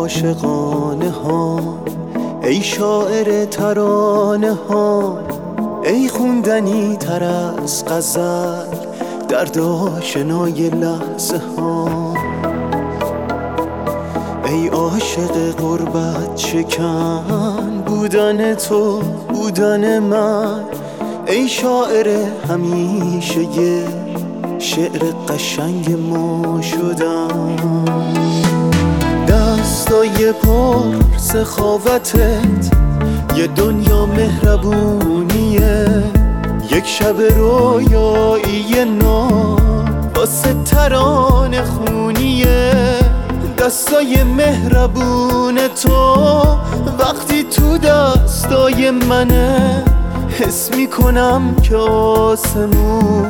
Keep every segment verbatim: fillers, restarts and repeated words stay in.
عاشقانه ها، ای شاعر ترانه ها، ای خوندنی تر از غزل درد آشنای لحظه ها، ای عاشق غربت شکن بودن تو بودن من، ای شاعر همیشه یه شعر قشنگ ما شدن. دستای پر سخاوتت یه دنیا مهربونیه، یک شب رویایی نو واسه ترانه خونیه. دستای مهربون تو وقتی تو دستای منه، حس میکنم که آسمون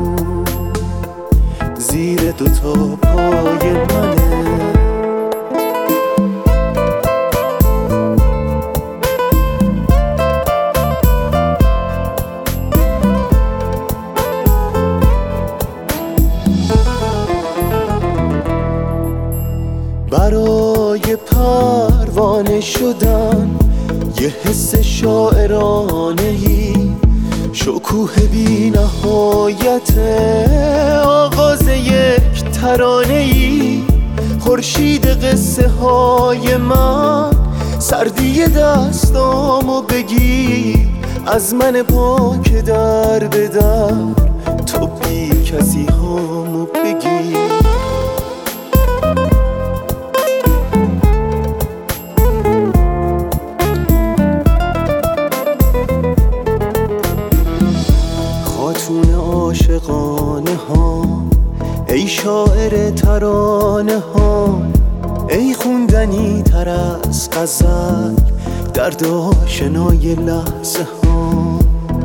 زیر دوتا پای منه. برای پروانه شدن یه حس شاعرانه‌ای، شکوه بی نهایت آغاز یک ترانه‌ای. خورشید قصه های من سردی دستامو بگیر، از من پاک در به در تو بی کسی هامو بگیر. خاتون عاشقانه ها، ای شاعر ترانه ها، ای خوندنی تر از غزل درد آشنای لحظه ها،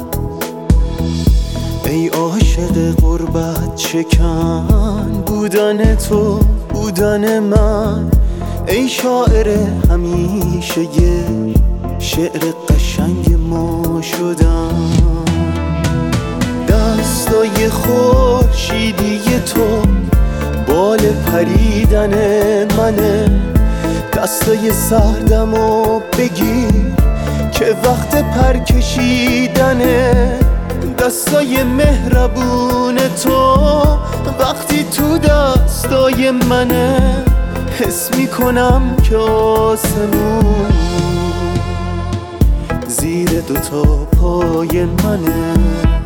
ای عاشق غربت شکن بودن تو بودن من، ای شاعر همیشه یه شعر قشنگ ما شدن. دستای خورشیدی تو بال پریدن منه، دستای سردمو بگیر که وقت پر کشیدنه. دستای مهربون تو وقتی تو دستای منه، حس میکنم که آسمون زیر دوتا پای منه.